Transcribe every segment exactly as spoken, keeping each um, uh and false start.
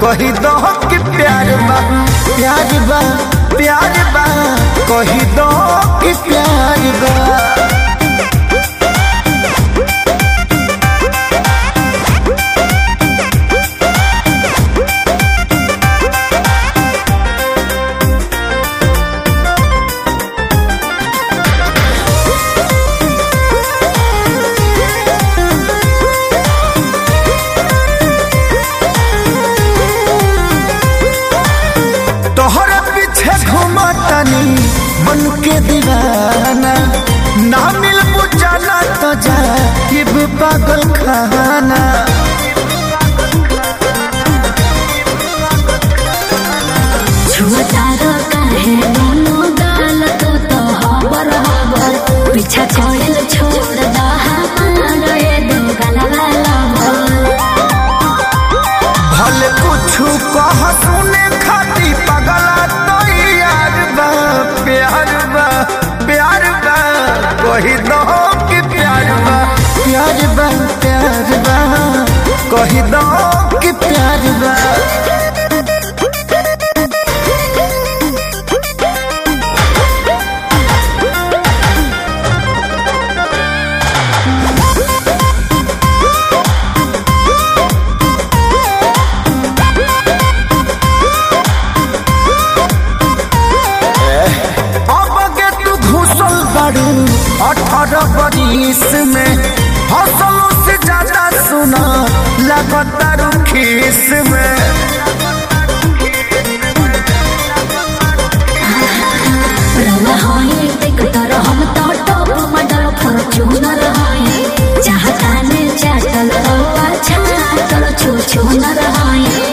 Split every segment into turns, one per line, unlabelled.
कही दो कि प्यार बा प्यार बा प्यार बा कही दो कि प्यार बा। मन के दीवाना ना मिल बुझाना तो जा पागल खाना।
पीछा कोयल छोड़
भले कुछ कह सुने खाती पगला तो यार बा प्यार बा प्यार बा कही दो कि प्यार बा प्यार बा प्यार बा कही दो कि प्यार बा। अठारह बरिस में हौसलों से ज्यादा सुना लगातार खीस में।
हम तो टॉप मॉडल फॉर्च्यूनर हैं चाहता ने चाटल अच्छा चलो छू छू न रहाए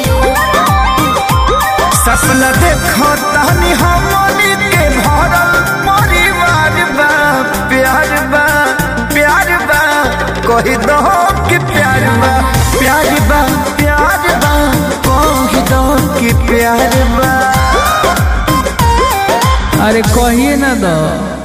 सपना देखो तहनी हमनी के भरल परिवार बा प्यार बा प्यार बा कही दो कि प्यार बा प्यार बा प्यार बा कही दो कि प्यार बा।
अरे कहिए ना दो।